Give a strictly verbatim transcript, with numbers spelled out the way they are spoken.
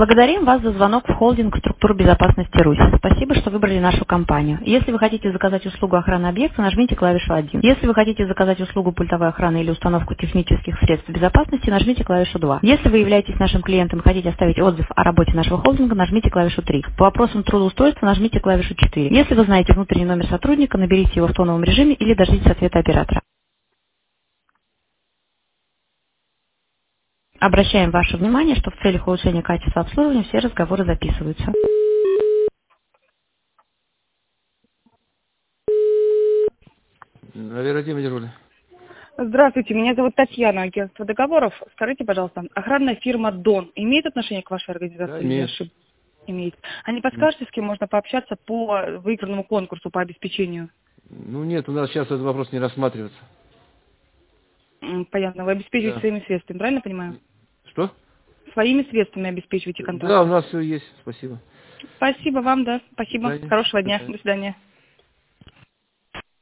Благодарим вас за звонок в холдинг структур безопасности Русь. Спасибо, что выбрали нашу компанию. Если вы хотите заказать услугу охраны объекта, нажмите клавишу один. Если вы хотите заказать услугу пультовой охраны или установку технических средств безопасности, нажмите клавишу два. Если вы являетесь нашим клиентом и хотите оставить отзыв о работе нашего холдинга, нажмите клавишу три. По вопросам трудоустройства нажмите клавишу четыре. Если вы знаете внутренний номер сотрудника, наберите его в тоновом режиме или дождитесь ответа оператора. Обращаем ваше внимание, что в целях улучшения качества обслуживания все разговоры записываются. Оперативный дежурный. Здравствуйте, меня зовут Татьяна, агентство договоров. Скажите, пожалуйста, охранная фирма Дон имеет отношение к вашей организации? Да, Или я имеет. ошиб- Имеет. А не подскажете, с кем можно пообщаться по выигранному конкурсу по обеспечению? Ну нет, у нас сейчас этот вопрос не рассматривается. М, Понятно, вы обеспечиваете Да. своими средствами, правильно понимаю? Что? Своими средствами обеспечиваете Да, у контракты. нас все есть. Спасибо. Спасибо вам, да, До спасибо. свидания. Хорошего До дня, свидания. до свидания.